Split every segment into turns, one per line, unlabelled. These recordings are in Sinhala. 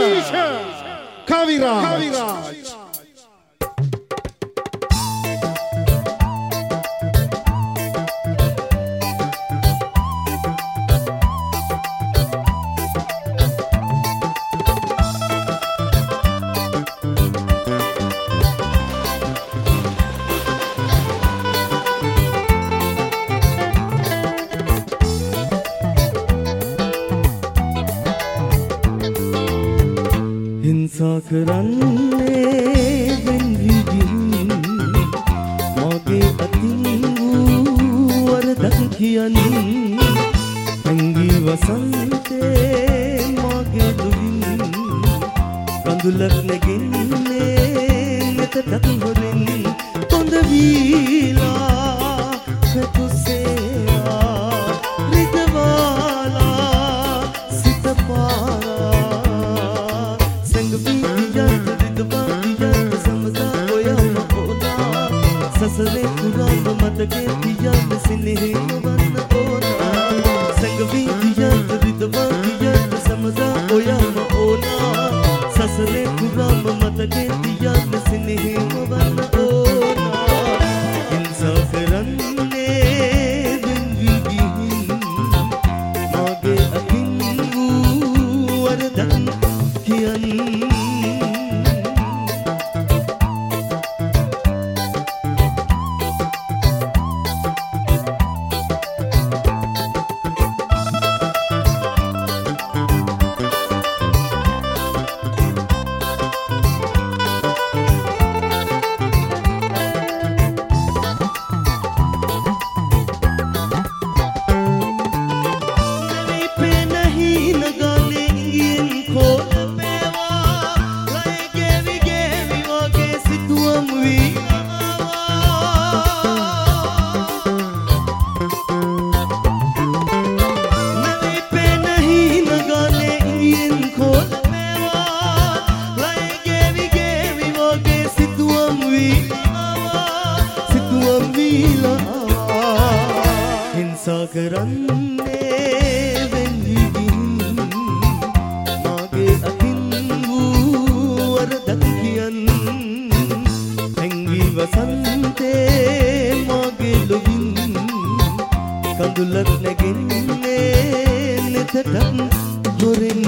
Kaviraj.
හිංසා කරන්නේ වෙන්විගින් මගේ අතින් වූ වරදක් කියන්න ඇඟි වසන්තේ මගේ දුවින් කඳුලක් නැගින්නේ මෙතටත් හොරෙන් කොඳ වීලා පැතුසේයා රිදවාලා සිත පාරා සසරේ පුරාම මතකේ තියන්න සිනහෙම වන්න ඕනා සංගවී තියන්න රිදවා තියන්න සමදා ඔයම ඕනා සසරේ පුරාම මතකේ තියන්න සිනහෙම වන්න ඕනා හිංසා කරන්නේ වෙන්විගින් මගේ අතින් වූ වරදක් කියන්න හිංසා කරන්නේ වෙන්විගින් මගේ අතින් වූ වරදක් කියන්න ඇඟි වසන්තේ මගේ ලොවින් කඳුලක් නැගෙන්නේ නෙතටත් හොරෙන්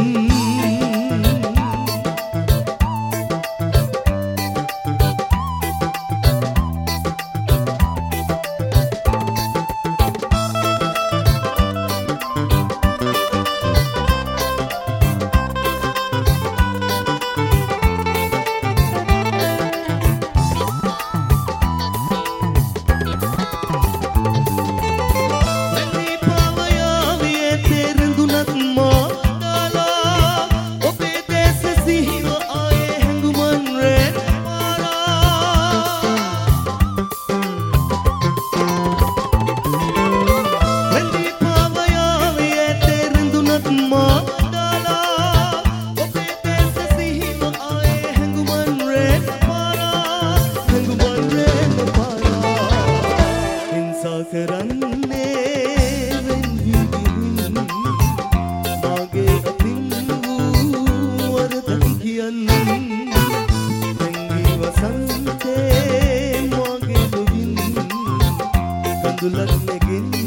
කරන්නේ වෙන්විගින් මගේ අතින් වූ වරදක් කියන්න ඇඟි වසන්තේ මගේ ලොවින් කඳුලක් නැගින්